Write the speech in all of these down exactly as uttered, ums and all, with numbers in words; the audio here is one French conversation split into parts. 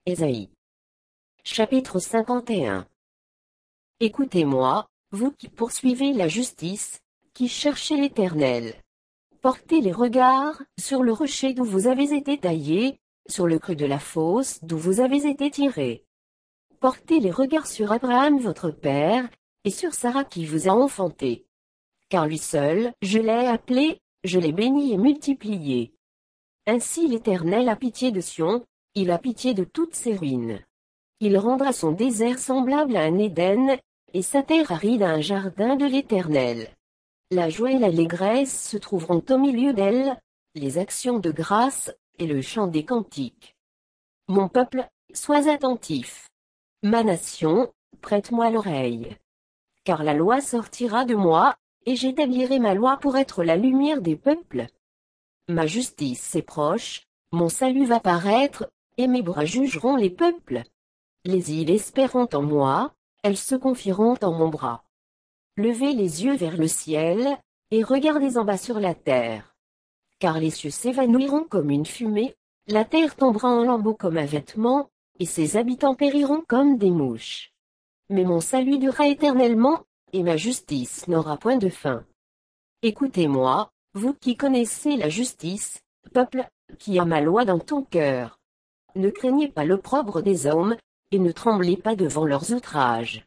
Ésaïe. Chapitre cinquante et un. Écoutez-moi, vous qui poursuivez la justice, qui cherchez l'Éternel. Portez les regards sur le rocher d'où vous avez été taillés, sur le creux de la fosse d'où vous avez été tirés. Portez les regards sur Abraham votre père, et sur Sarah qui vous a enfanté. Car lui seul, je l'ai appelé, je l'ai béni et multiplié. Ainsi l'Éternel a pitié de Sion, il a pitié de toutes ses ruines. Il rendra son désert semblable à un Éden, et sa terre aride à un jardin de l'Éternel. La joie et l'allégresse se trouveront au milieu d'elle, les actions de grâce, et le chant des cantiques. Mon peuple, sois attentif. Ma nation, prête-moi l'oreille. Car la loi sortira de moi, et j'établirai ma loi pour être la lumière des peuples. Ma justice est proche, mon salut va paraître, et mes bras jugeront les peuples. Les îles espéreront en moi, elles se confieront en mon bras. Levez les yeux vers le ciel, et regardez en bas sur la terre. Car les cieux s'évanouiront comme une fumée, la terre tombera en lambeaux comme un vêtement, et ses habitants périront comme des mouches. Mais mon salut durera éternellement, et ma justice n'aura point de fin. Écoutez-moi, vous qui connaissez la justice, peuple, qui a ma loi dans ton cœur. Ne craignez pas l'opprobre des hommes, et ne tremblez pas devant leurs outrages.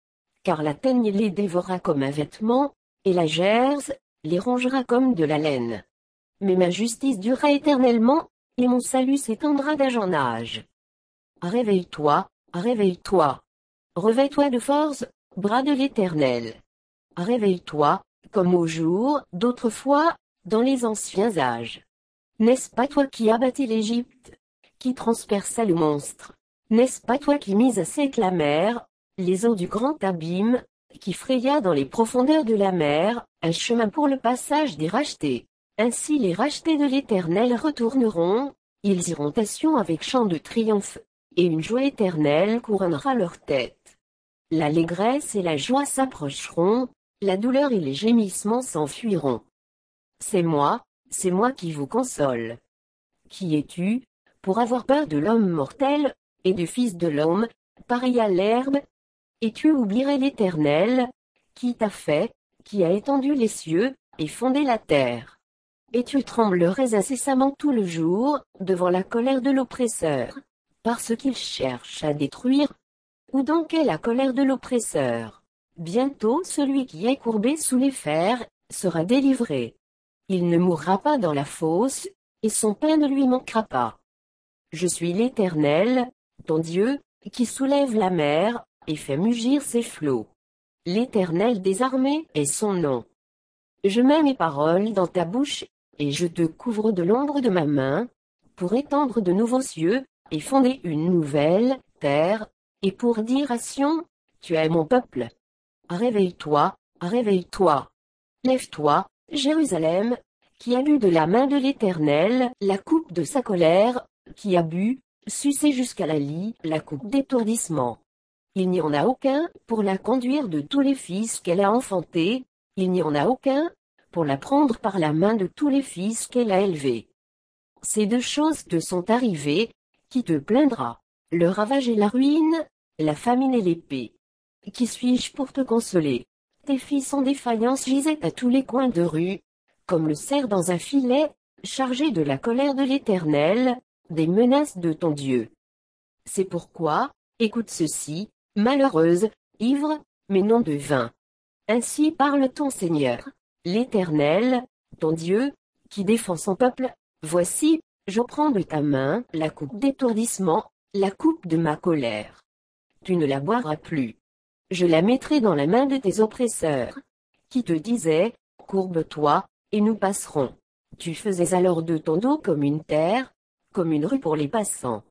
Car la teigne les dévorera comme un vêtement, et la gerse les rongera comme de la laine. Mais ma justice durera éternellement, et mon salut s'étendra d'âge en âge. Réveille-toi, réveille-toi. Revêt-toi de force, bras de l'Éternel. Réveille-toi, comme au jour d'autrefois, dans les anciens âges. N'est-ce pas toi qui abattis l'Égypte, qui transperça le monstre? N'est-ce pas toi qui mis à sec la mer, les eaux du grand abîme, qui fraya dans les profondeurs de la mer, un chemin pour le passage des rachetés? Ainsi les rachetés de l'Éternel retourneront, ils iront à Sion avec chant de triomphe, et une joie éternelle couronnera leur tête. L'allégresse et la joie s'approcheront, la douleur et les gémissements s'enfuiront. C'est moi, c'est moi qui vous console. Qui es-tu, pour avoir peur de l'homme mortel, et du Fils de l'homme, pareil à l'herbe? Et tu oublierais l'Éternel, qui t'a fait, qui a étendu les cieux, et fondé la terre. Et tu tremblerais incessamment tout le jour, devant la colère de l'oppresseur, parce qu'il cherche à détruire. Où donc est la colère de l'oppresseur? Bientôt celui qui est courbé sous les fers, sera délivré. Il ne mourra pas dans la fosse, et son pain ne lui manquera pas. Je suis l'Éternel, ton Dieu, qui soulève la mer, et fait mugir ses flots. L'Éternel des armées est son nom. Je mets mes paroles dans ta bouche, et je te couvre de l'ombre de ma main, pour étendre de nouveaux cieux, et fonder une nouvelle terre, et pour dire à Sion, tu es mon peuple. Réveille-toi, réveille-toi. Lève-toi, Jérusalem, qui a bu de la main de l'Éternel la coupe de sa colère, qui a bu, sucé jusqu'à la lie, la coupe d'étourdissement. Il n'y en a aucun pour la conduire de tous les fils qu'elle a enfantés, il n'y en a aucun pour la prendre par la main de tous les fils qu'elle a élevés. Ces deux choses te sont arrivées, qui te plaindra? Le ravage et la ruine, la famine et l'épée. Qui suis-je pour te consoler? Tes fils en défaillance gisaient à tous les coins de rue, comme le cerf dans un filet, chargé de la colère de l'Éternel, des menaces de ton Dieu. C'est pourquoi, écoute ceci, malheureuse, ivre, mais non de vin. Ainsi parle ton Seigneur, l'Éternel, ton Dieu, qui défend son peuple. Voici, je prends de ta main la coupe d'étourdissement, la coupe de ma colère. Tu ne la boiras plus. Je la mettrai dans la main de tes oppresseurs, qui te disaient, courbe-toi, et nous passerons. Tu faisais alors de ton dos comme une terre, comme une rue pour les passants.